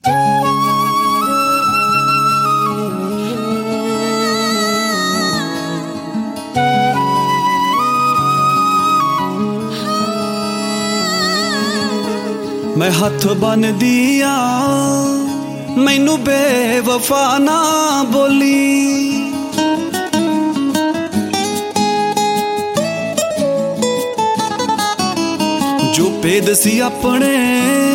मैं हथ बन दिया मैनू बेवफा ना बोली, जो भेद सी अपने